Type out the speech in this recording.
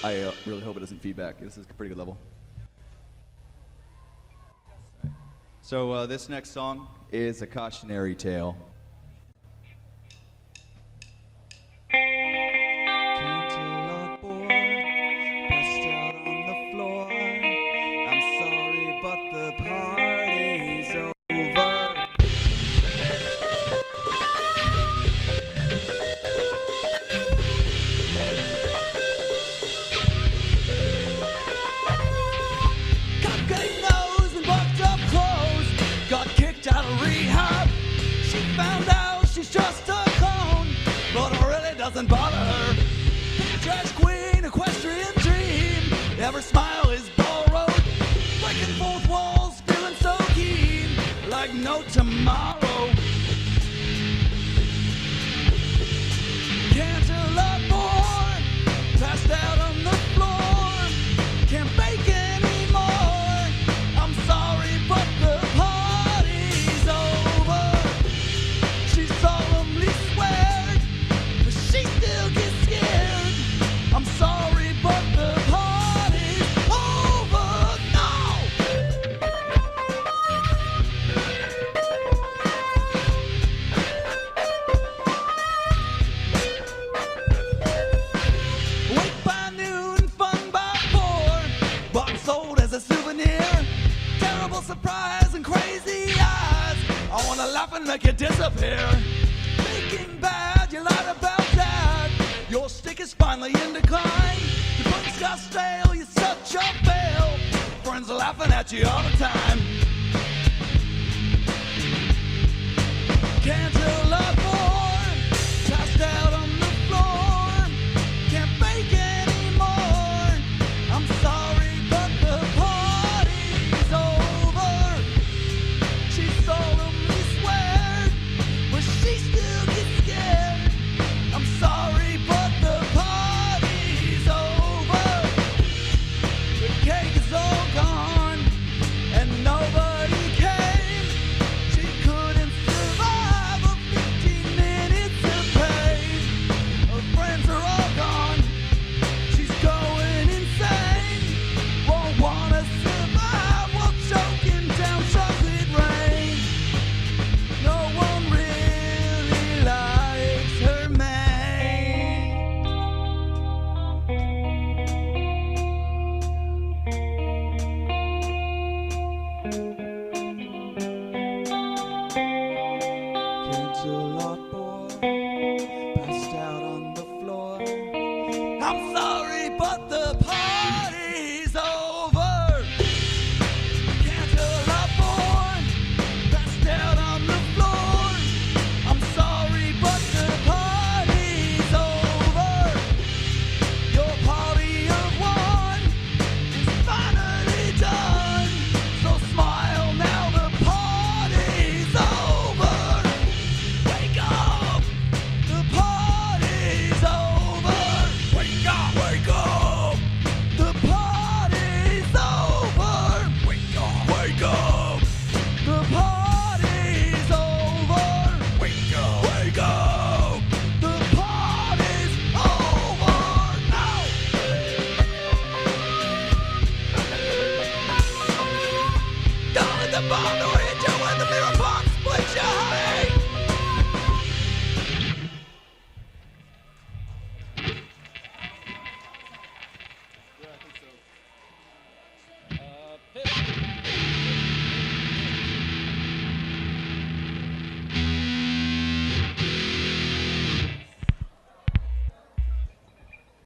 I really hope it doesn't feedback. This is a pretty good level. So this next song is a cautionary tale. Canterlot boy, passed out on the floor. I'm sorry, but the party's over. Cupcake nose and bucked up clothes, got kicked out of rehab. She found out she's just a clone, but it really doesn't bother her. Trash queen, equestrian dream, every smile is borrowed. Breaking fourth walls, feeling so keen, like no tomorrow. Canterlot boy, passed out on the floor, can't bake anymore. I'm sorry, but the party's over. She solemnly swears, but she still gets scared. I'm sorry, but the party's over now. Wait by noon, fun by 4, bought and sold as a souvenir. Terrible surprise and crazy eyes, I wanna laugh and make it disappear. Baking bad, you lied about that. Your stick is finally in decline. Your books got stale, you're such a fail. Friends are laughing at you all the time. Canterlot boy, passed out on the floor, can't bake anymore. I'm sorry, but the party's over. She solemnly swears, but she still gets scared. I'm sorry, but the party's over. The cake is all gone, and nobody came. She couldn't survive a 15 minutes of pain. Her friends are all gone, she's going insane. Won't wanna survive while choking down chocolate rain. No one really likes her man. Canterlot boy, passed out on the floor. I'm sorry, but the